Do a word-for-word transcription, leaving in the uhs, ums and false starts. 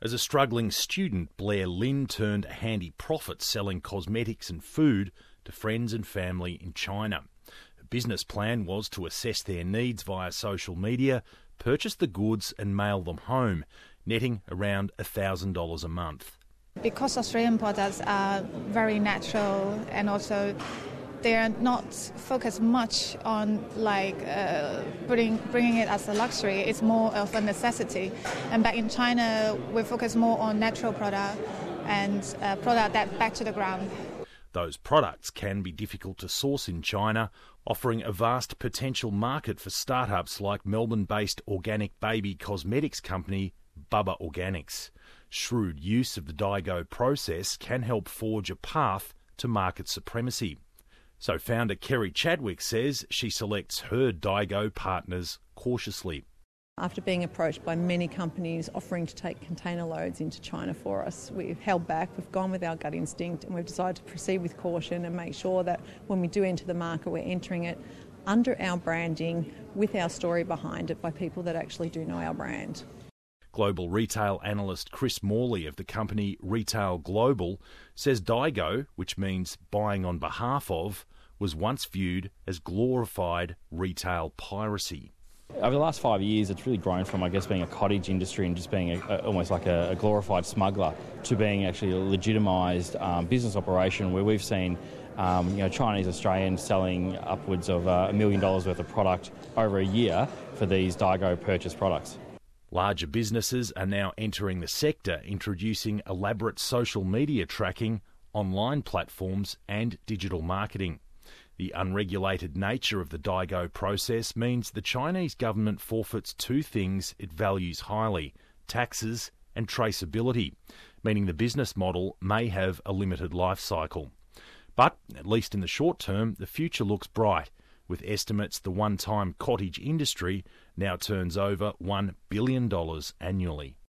As a struggling student, Blair Lynn turned a handy profit selling cosmetics and food to friends and family in China. Her business plan was to assess their needs via social media, purchase the goods and mail them home, netting around one thousand dollars a month. Because Australian products are very natural and also they are not focused much on like uh, bring, bringing it as a luxury. It's more of a necessity. And back in China, we focus more on natural product and uh, product that back to the ground. Those products can be difficult to source in China, offering a vast potential market for startups like Melbourne-based organic baby cosmetics company Bubba Organics. Shrewd use of the Daigou process can help forge a path to market supremacy. So founder Kerry Chadwick says she selects her Daigou partners cautiously. After being approached by many companies offering to take container loads into China for us, we've held back, we've gone with our gut instinct and we've decided to proceed with caution and make sure that when we do enter the market, we're entering it under our branding with our story behind it by people that actually do know our brand. Global retail analyst Chris Morley of the company Retail Global says Daigou, which means buying on behalf of, was once viewed as glorified retail piracy. Over the last five years, it's really grown from, I guess, being a cottage industry and just being a, a, almost like a, a glorified smuggler to being actually a legitimised um, business operation where we've seen um, you know, Chinese Australians selling upwards of uh, a million dollars worth of product over a year for these Daigou purchase products. Larger businesses are now entering the sector, introducing elaborate social media tracking, online platforms and digital marketing. The unregulated nature of the Daigou process means the Chinese government forfeits two things it values highly: taxes and traceability, meaning the business model may have a limited life cycle. But, at least in the short term, the future looks bright, with estimates the one-time cottage industry now turns over one billion dollars annually.